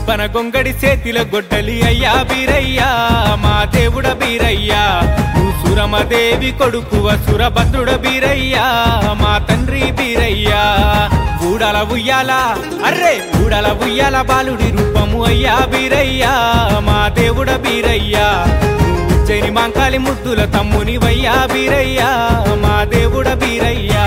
బన గొంగడి చేతిల గొడ్డలి అయ్యా బీరయ్యా మా దేవుడ బీరయ్యా నువ్వు సురమదేవి కొడుకువ సురభద్రుడ బీరయ్యా మా తండ్రి బీరయ్యా ఊడల ఉయ్యాల అర్రే ఊడల ఉయ్యాల బాలుడి రూపము అయ్యా బీరయ్యా మా దేవుడ బీరయ్యా ఉజ్జయిని మాంకాళి ముద్దుల తమ్ముని వయ్యా బీరయ్యా మా దేవుడ బీరయ్యా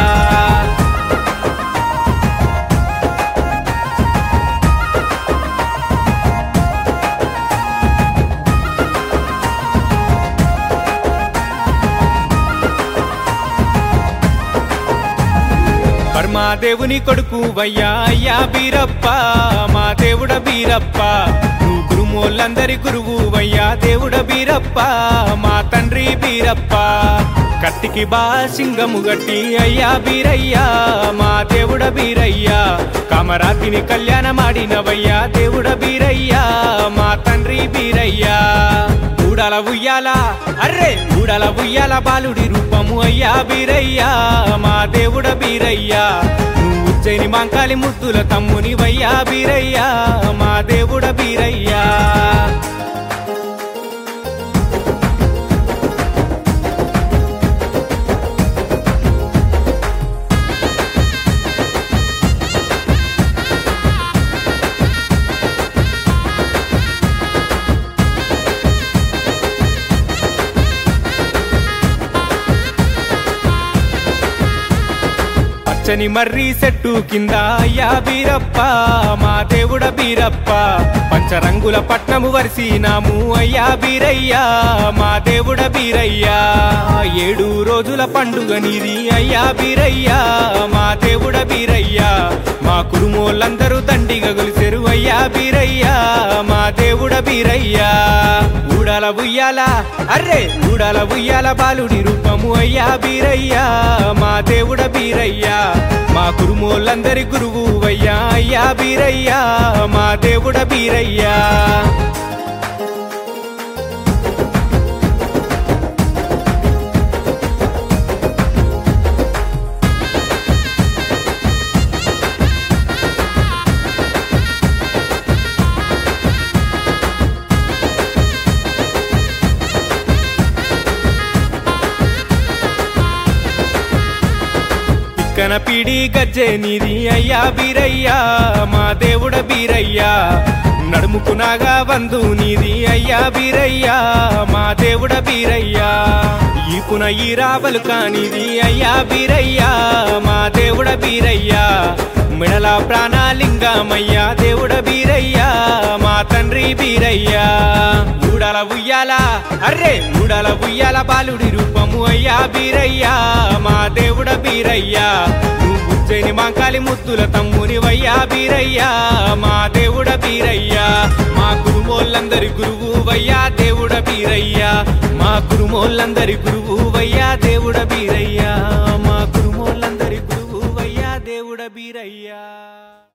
మా దేవుని కొడుకు వయ్యా అయ్యా బీరప్ప మా దేవుడ బీరప్ప నువ్వు గురుమోళ్ళందరి గురువు వయ్యా దేవుడ బీరప్ప మా తండ్రి బీరప్ప కత్తికి బా సింగము గట్టి అయ్యా బీరయ్యా మా దేవుడ బీరయ్యా కామరాతిని కళ్యాణమాడినవయ్యా దేవుడ బీరయ్యా మా తండ్రి బీరయ్యా ఊడల ఉయ్యాల అర్రే ఊడల ఉయ్యాల బాలుడి రూపము అయ్యా బీరయ్యా మా దేవుడ బీరయ్యా నువ్వు ఉజ్జయిని మాంకాళి ముద్దుల తమ్ముని వయ్యా బీరయ్యా మా దేవుడ బీరయ్యా పచ్చని మర్రి చెట్టు కింద అయ్యా బీరప్ప మా దేవుడ బీరప్ప పంచరంగుల పట్నము వరిసినాము అయ్యా బీరయ్యా మా దేవుడ బీరయ్యా 7 రోజుల పండుగ నీది అయ్యా బీరయ్యా మా దేవుడ బీరయ్యా మా కురుమోళ్ళందరూ దండిగా గొలిసెరు అయ్యా బీరయ్యా మా దేవుడ బీరయ్యా ఊడల ఉయ్యాల అర్రే ఊడల ఉయ్యాల బాలుడి రూపము అయ్యా బీరయ్యా మా దేవుడ బీరయ్యా మా కురుమోళ్ళందరి గురువు వయ్యా అయ్యా బీరయ్యా మా దేవుడ బీరయ్యా కనపిడి గజ్జె నీది అయ్యా బీరయ్యా మా దేవుడ బీరయ్యా నడుముకునాగా వందు నీది అయ్యా బీరయ్యా మా దేవుడ బీరయ్యా ఈపున ఈ రాబలు కానిది అయ్యా బీరయ్యా మా దేవుడ బీరయ్యా మిడల ప్రాణాలింగమయ్యా దేవుడ బీరయ్యా మా తండ్రి బీరయ్యా ఊడల ఉయ్యాల అర్రే ఊడల ఉయ్యాల బాలుడి రూపము అయ్యా బీరయ్యా మా దేవుడ బీరయ్యా నువ్వు ఉజ్జయిని మాంకాళి ముద్దుల తమ్ముని వయ్యా బీరయ్యా మా దేవుడ బీరయ్యా మా కురుమోళ్ళందరి గురువు వయ్యా దేవుడ బీరయ్యా మా కురుమోళ్ళందరి గురువు